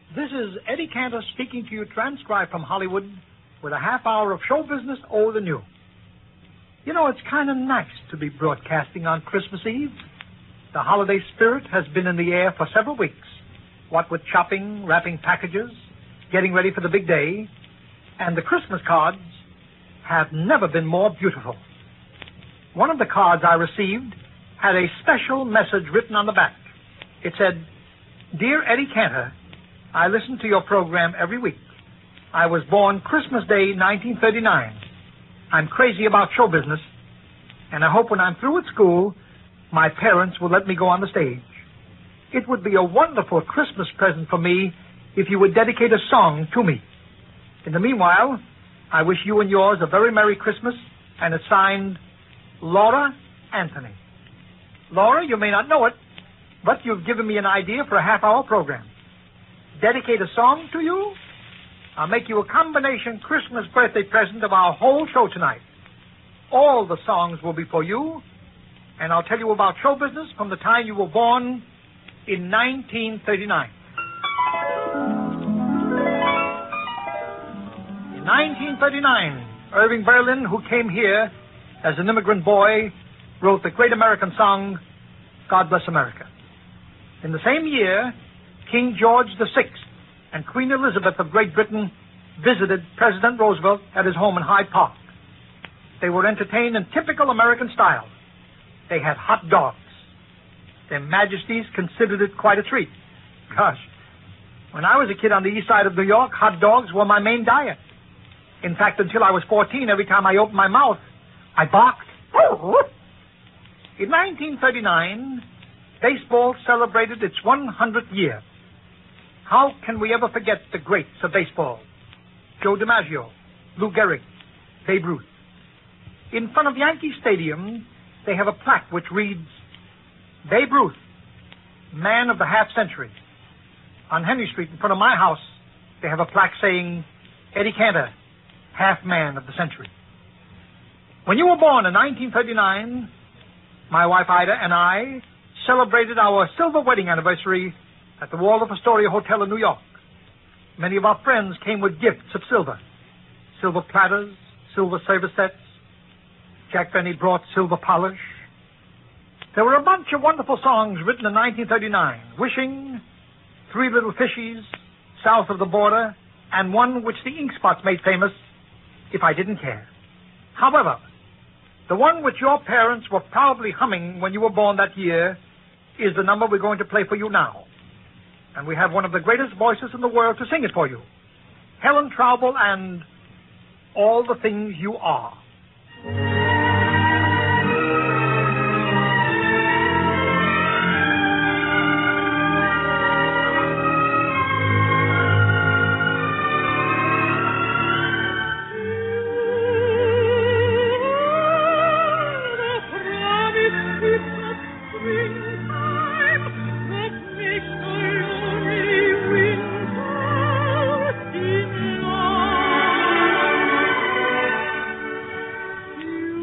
This is Eddie Cantor speaking to you, transcribed from Hollywood, with a half hour of show business old and new. You know, it's kind of nice to be broadcasting on Christmas Eve. The holiday spirit has been in the air for several weeks. What with shopping, wrapping packages, getting ready for the big day, and the Christmas cards have never been more beautiful. One of the cards I received had a special message written on the back. It said, "Dear Eddie Cantor, I listen to your program every week. I was born Christmas Day, 1939. I'm crazy about show business, and I hope when I'm through with school, my parents will let me go on the stage. It would be a wonderful Christmas present for me if you would dedicate a song to me. In the meanwhile, I wish you and yours a very Merry Christmas," and it's signed Laura Anthony. Laura, you may not know it, but you've given me an idea for a half-hour program. Dedicate a song to you? I'll make you a combination Christmas birthday present of our whole show tonight. All the songs will be for you, and I'll tell you about show business from the time you were born in 1939. In 1939, Irving Berlin, who came here as an immigrant boy, wrote the great American song, "God Bless America." In the same year, King George VI and Queen Elizabeth of Great Britain visited President Roosevelt at his home in Hyde Park. They were entertained in typical American style. They had hot dogs. Their Majesties considered it quite a treat. Gosh, when I was a kid on the east side of New York, hot dogs were my main diet. In fact, until I was 14, every time I opened my mouth, I barked. In 1939, baseball celebrated its 100th year. How can we ever forget the greats of baseball? Joe DiMaggio, Lou Gehrig, Babe Ruth. In front of Yankee Stadium, they have a plaque which reads, "Babe Ruth, man of the half-century." On Henry Street, in front of my house, they have a plaque saying, "Eddie Cantor, half-man of the century." When you were born in 1939, my wife Ida and I celebrated our silver wedding anniversary at the Waldorf Astoria Hotel in New York. Many of our friends came with gifts of silver. Silver platters, silver service sets. Jack Benny brought silver polish. There were a bunch of wonderful songs written in 1939, "Wishing," "Three Little Fishies," "South of the Border," and one which the Ink Spots made famous, "If I Didn't Care." However, the one which your parents were probably humming when you were born that year is the number we're going to play for you now. And we have one of the greatest voices in the world to sing it for you. Helen Traubel and "All the Things You Are." You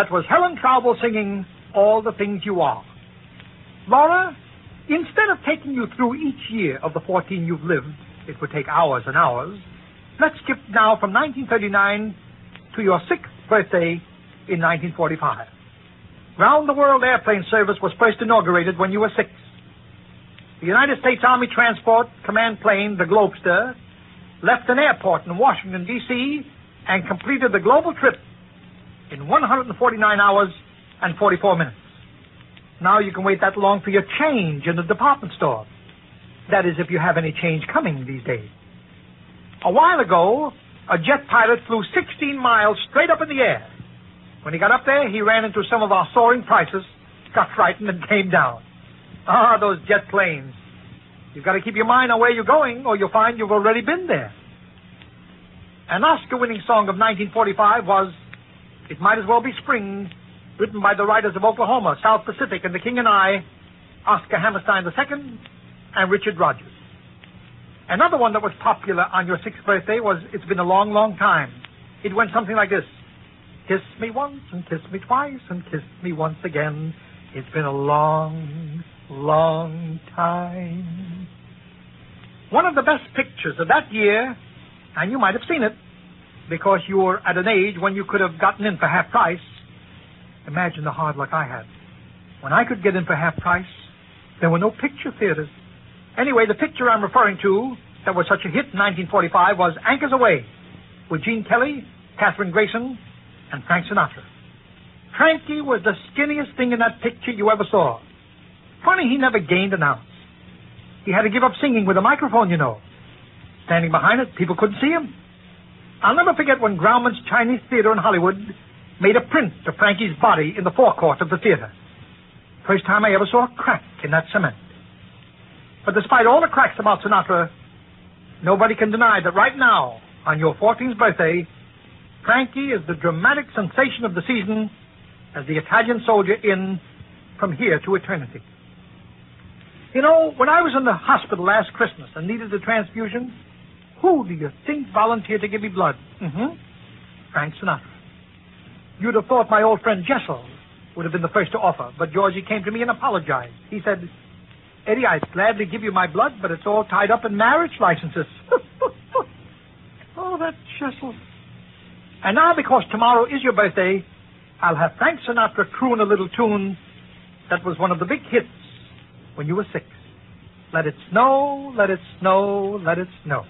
That was Helen Traubel singing All the Things You Are. Laura, instead of taking you through each year of the 14 you've lived, it would take hours and hours, let's skip now from 1939 to your 6th birthday in 1945. Round-the-world airplane service was first inaugurated when you were 6. The United States Army Transport Command plane, the Globester, left an airport in Washington, D.C., and completed the global trip in 149 hours and 44 minutes. Now you can wait that long for your change in the department store. That is, if you have any change coming these days. A while ago, a jet pilot flew 16 miles straight up in the air. When he got up there, he ran into some of our soaring prices, got frightened, and came down. Ah, those jet planes. You've got to keep your mind on where you're going, or you'll find you've already been there. An Oscar-winning song of 1945 was It Might As Well Be Spring, written by the writers of Oklahoma, South Pacific, and The King and I, Oscar Hammerstein II, and Richard Rogers. Another one that was popular on your 6th birthday was It's Been a Long, Long Time. It went something like this. Kiss me once and kiss me twice and kiss me once again. It's been a long, long time. One of the best pictures of that year, and you might have seen it, because you were at an age when you could have gotten in for half price. Imagine the hard luck I had. When I could get in for half price, there were no picture theaters. Anyway, the picture I'm referring to that was such a hit in 1945 was Anchors Aweigh, with Gene Kelly, Katherine Grayson, and Frank Sinatra. Frankie was the skinniest thing in that picture you ever saw. Funny he never gained an ounce. He had to give up singing with a microphone, you know. Standing behind it, people couldn't see him. I'll never forget when Grauman's Chinese Theater in Hollywood made a print of Frankie's body in the forecourt of the theater. First time I ever saw a crack in that cement. But despite all the cracks about Sinatra, nobody can deny that right now, on your 14th birthday, Frankie is the dramatic sensation of the season as the Italian soldier in From Here to Eternity. You know, when I was in the hospital last Christmas and needed a transfusion, who do you think volunteered to give me blood? Frank Sinatra. You'd have thought my old friend Jessel would have been the first to offer, but Georgie came to me and apologized. He said, Eddie, I'd gladly give you my blood, but it's all tied up in marriage licenses. Oh, that Jessel. And now, because tomorrow is your birthday, I'll have Frank Sinatra croon a little tune that was one of the big hits when you were 6. Let it snow, let it snow, let it snow.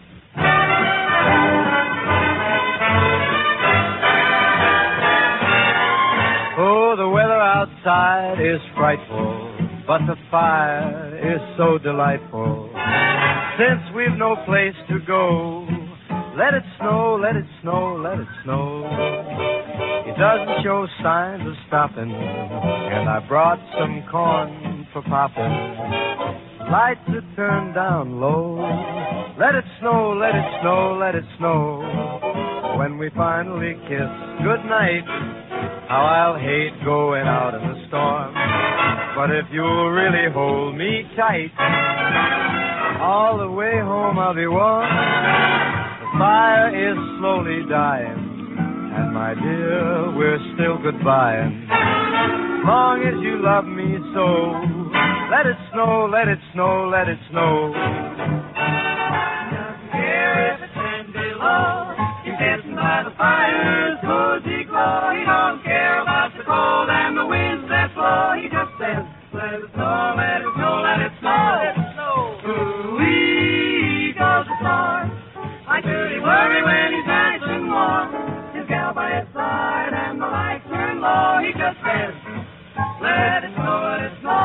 Oh, the weather outside is frightful, but the fire is so delightful. Since we've no place to go, let it snow, let it snow, let it snow. It doesn't show signs of stopping, and I brought some corn for popping. Lights are turned down low. Let it snow, let it snow, let it snow. When we finally kiss goodnight, how I'll hate going out in the storm. But if you'll really hold me tight, all the way home I'll be warm. The fire is slowly dying, and my dear, we're still goodbying. Long as you love me so, let it snow, let it snow, let it snow. Doesn't care if it's 10 below. He's sitting by the fire's cozy glow. He don't care about the cold and the winds that blow. He just says, let it snow, let it snow, let it snow, let it snow. Ooh-wee goes the storm. Like dirty worry when he's nice and warm. His gal by his side and the lights turn low. He just says, let it snow, let it snow.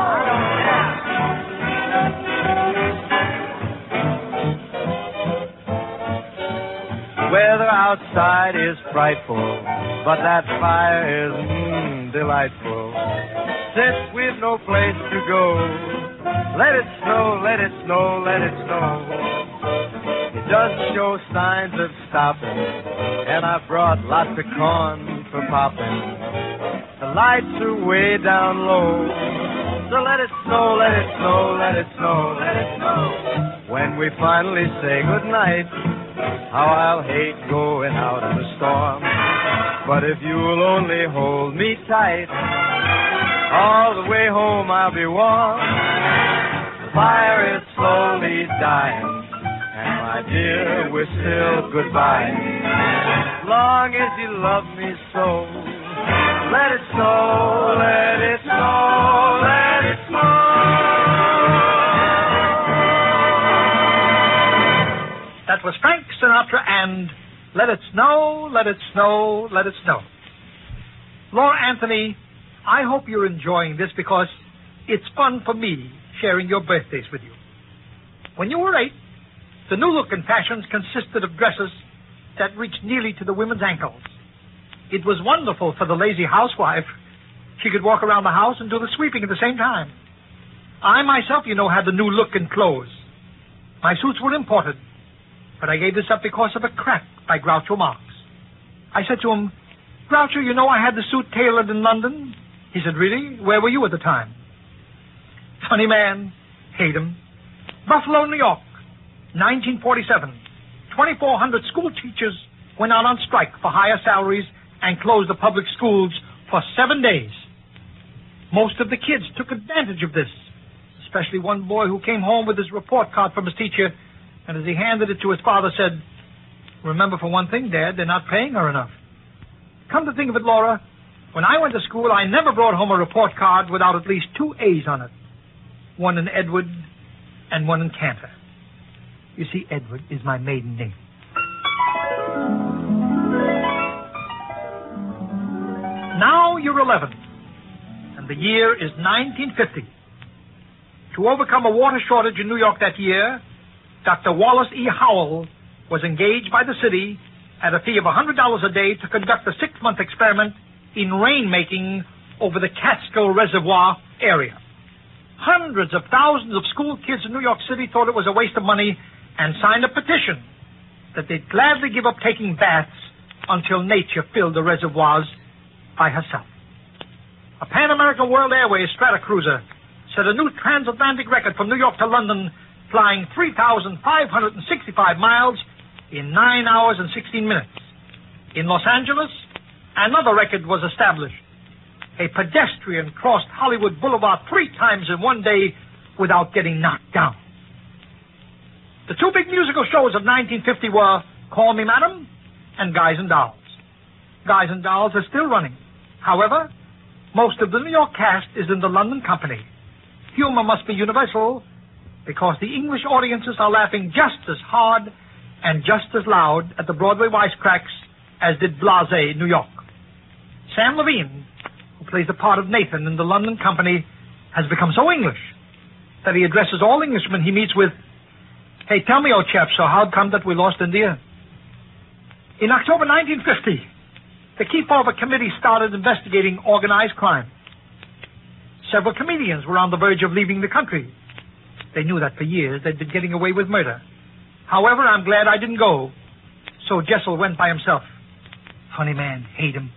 The weather outside is frightful, but that fire is delightful. Since we've no place to go, let it snow, let it snow, let it snow. It doesn't show signs of stopping, and I brought lots of corn for popping. The lights are way down low, so let it snow, let it snow, let it snow, let it snow. When we finally say goodnight, how I'll hate going out in the storm. But if you'll only hold me tight, all the way home I'll be warm. The fire is slowly dying, and my dear, we're still goodbye. As long as you love me so, let it snow, let it snow, let it snow. That was Frank Sinatra and Let It Snow, Let It Snow, Let It Snow. Laura Anthony, I hope you're enjoying this because it's fun for me sharing your birthdays with you. When you were 8, the new look and fashions consisted of dresses that reached nearly to the women's ankles. It was wonderful for the lazy housewife. She could walk around the house and do the sweeping at the same time. I myself, had the new look and clothes. My suits were imported, but I gave this up because of a crack by Groucho Marx. I said to him, Groucho, I had the suit tailored in London. He said, really? Where were you at the time? Funny man. Hate him. Buffalo, New York, 1947. 2,400 school teachers went out on strike for higher salaries and closed the public schools for 7 days. Most of the kids took advantage of this, especially one boy who came home with his report card from his teacher, and as he handed it to his father said, remember for one thing, Dad, they're not paying her enough. Come to think of it, Laura, when I went to school, I never brought home a report card without at least 2 A's on it. One in Edward and one in Cantor. You see, Edward is my maiden name. Now you're 11, and the year is 1950. To overcome a water shortage in New York that year, Dr. Wallace E. Howell was engaged by the city at a fee of $100 a day to conduct a 6-month experiment in rainmaking over the Catskill Reservoir area. Hundreds of thousands of school kids in New York City thought it was a waste of money and signed a petition that they'd gladly give up taking baths until nature filled the reservoirs by herself. A Pan American World Airways Stratocruiser set a new transatlantic record from New York to London, flying 3,565 miles in 9 hours and 16 minutes. In Los Angeles, another record was established. A pedestrian crossed Hollywood Boulevard 3 times in one day without getting knocked down. The 2 big musical shows of 1950 were Call Me Madam and Guys and Dolls. Guys and Dolls are still running. However, most of the New York cast is in the London company. Humor must be universal because the English audiences are laughing just as hard and just as loud at the Broadway wisecracks as did blasé New York. Sam Levine, who plays the part of Nathan in the London company, has become so English that he addresses all Englishmen he meets with, "Hey, tell me, old chap, so how'd come that we lost India?" In October 1950, the Kefauver Committee started investigating organized crime. Several comedians were on the verge of leaving the country. They knew that for years they'd been getting away with murder. However, I'm glad I didn't go, so Jessel went by himself. Funny man, hate him.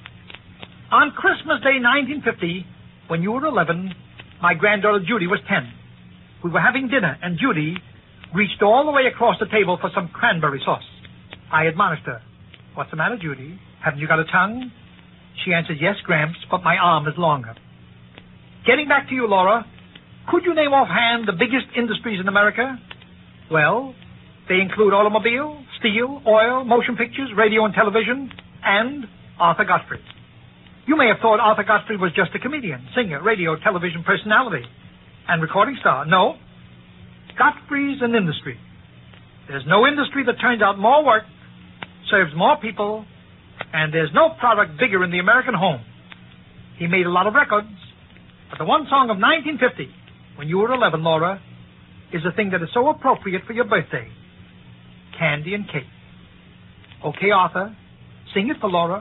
On Christmas Day 1950, when you were 11, my granddaughter Judy was 10. We were having dinner, and Judy reached all the way across the table for some cranberry sauce. I admonished her. "What's the matter, Judy? Haven't you got a tongue?" She answered, "Yes, Gramps, but my arm is longer." Getting back to you, Laura, could you name offhand the biggest industries in America? Well, they include automobile, steel, oil, motion pictures, radio and television, and Arthur Godfrey. You may have thought Arthur Godfrey was just a comedian, singer, radio, television personality, and recording star. No. Godfrey's an industry. There's no industry that turns out more work, serves more people, and there's no product bigger in the American home. He made a lot of records, but the one song of 1950, when you were 11, Laura, is the thing that is so appropriate for your birthday. Candy and Cake. Okay, Arthur, sing it for Laura.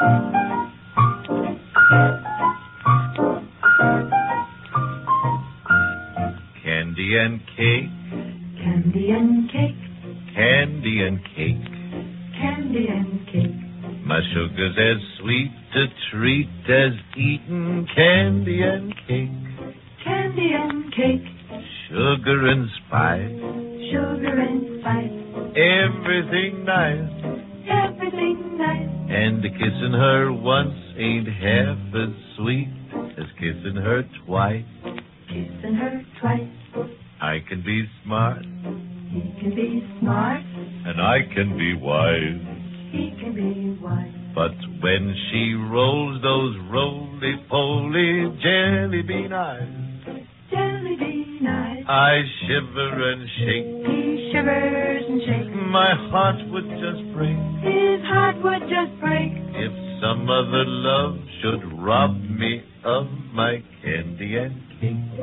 Candy and cake, Candy and cake, candy and cake. candy and cake. My sugar's as sweet a treat as eating candy and cake. Candy and cake, Sugar and spice, sugar and spice, everything nice. everything nice. And kissing her once ain't half as sweet as kissing her twice. Kissing her twice. I can be smart, He can be smart. and I can be wise. He can be wise. But when she rolls those roly-poly jelly bean eyes, Jelly bean eyes. I shiver and shake. He shivers and shakes. My heart would just break His heart would just break. if some other love should rob me of my candy and cake.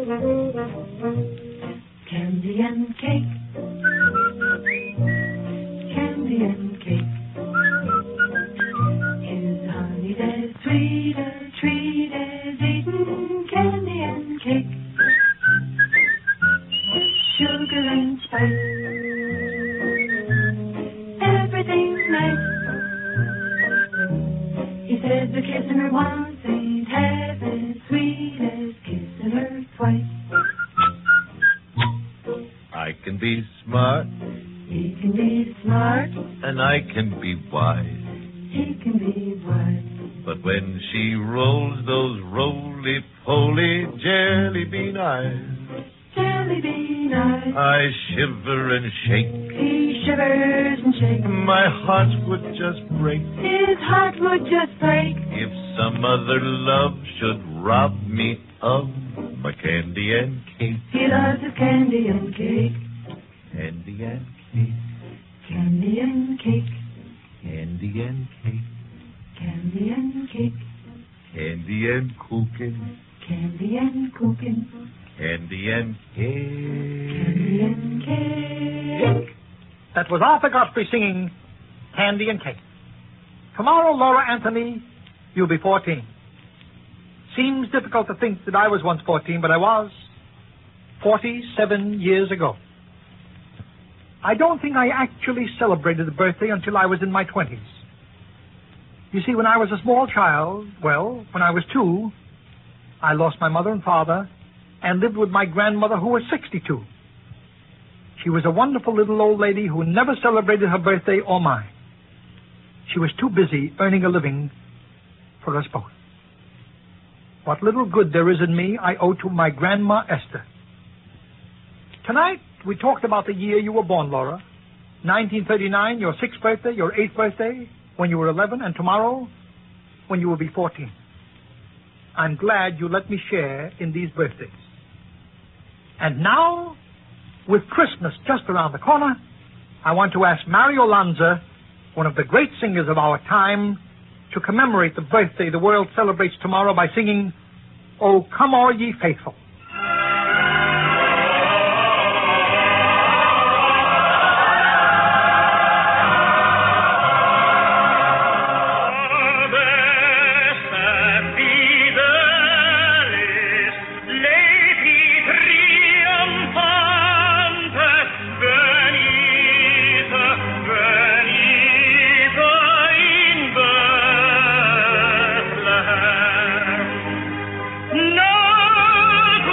Candy and cake. Candy and cake. His honey's as sweet a treat as eating candy and cake. Sugar and spice. Everything's nice. He says the kissing her once ain't half as sweet as kissing her twice. I can be smart, He can be smart. and I can be wise. He can be wise. But when she rolls those roly-poly jelly bean eyes, Jelly bean eyes. I shiver and shake. He shivers and shakes. My heart would just break His heart would just break. if some other love should rob me of my candy and cake. He loves his candy and cake. Candy and cake, Candy and cake. candy and cake, Candy and cake. candy and cooking, Candy and cooking. candy and Candy cake. and cake. That was Arthur Godfrey singing Candy and Cake. Tomorrow, Laura Anthony, you'll be 14. Seems difficult to think that I was once 14, but I was 47 years ago. I don't think I actually celebrated a birthday until I was in my 20s. You see, when I was a small child, well, when I was 2, I lost my mother and father and lived with my grandmother, who was 62. She was a wonderful little old lady who never celebrated her birthday or mine. She was too busy earning a living for us both. What little good there is in me, I owe to my Grandma Esther. Tonight, we talked about the year you were born, Laura. 1939, your 6th birthday, your 8th birthday, when you were 11, and tomorrow, when you will be 14. I'm glad you let me share in these birthdays. And now, with Christmas just around the corner, I want to ask Mario Lanza, one of the great singers of our time, to commemorate the birthday the world celebrates tomorrow by singing, "O Come All Ye Faithful." No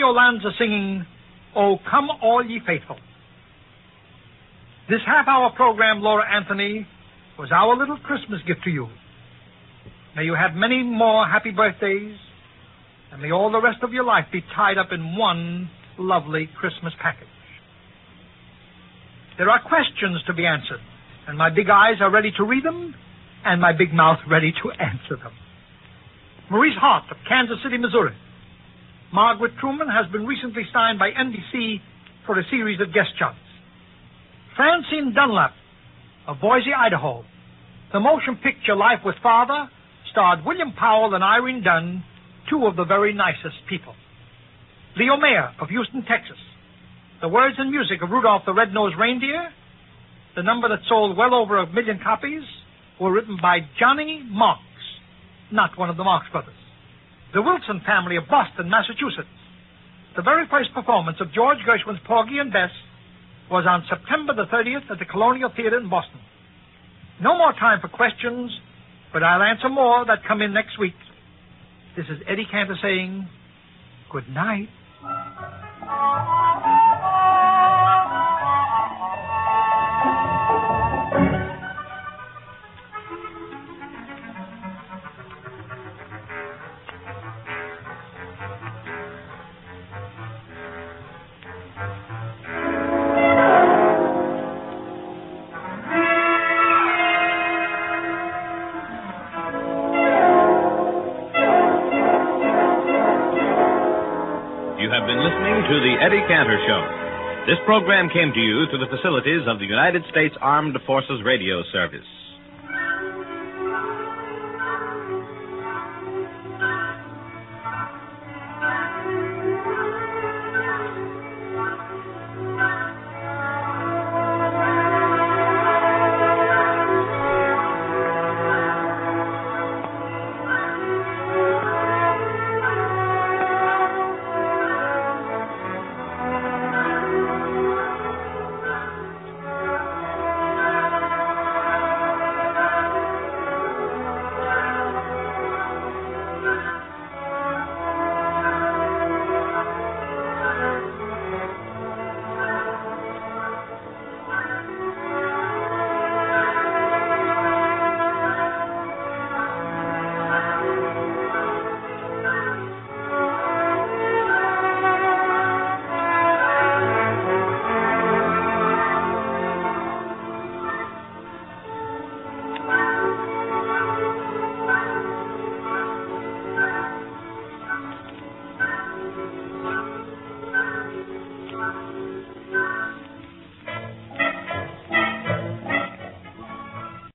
Stanza singing, "O Come All Ye Faithful." This half-hour program, Laura Anthony, was our little Christmas gift to you. May you have many more happy birthdays, and may all the rest of your life be tied up in one lovely Christmas package. There are questions to be answered, and my big eyes are ready to read them, and my big mouth ready to answer them. Maurice Hart of Kansas City, Missouri. Margaret Truman has been recently signed by NBC for a series of guest jobs. Francine Dunlap of Boise, Idaho. The motion picture Life with Father starred William Powell and Irene Dunn, two of the very nicest people. Leo Mayer of Houston, Texas. The words and music of Rudolph the Red-Nosed Reindeer, the number that sold well over 1 million copies, were written by Johnny Marks, not one of the Marx brothers. The Wilson family of Boston, Massachusetts. The very first performance of George Gershwin's Porgy and Bess was on September the 30th at the Colonial Theater in Boston. No more time for questions, but I'll answer more that come in next week. This is Eddie Cantor saying good night. To the Eddie Cantor Show. This program came to you through the facilities of the United States Armed Forces Radio Service.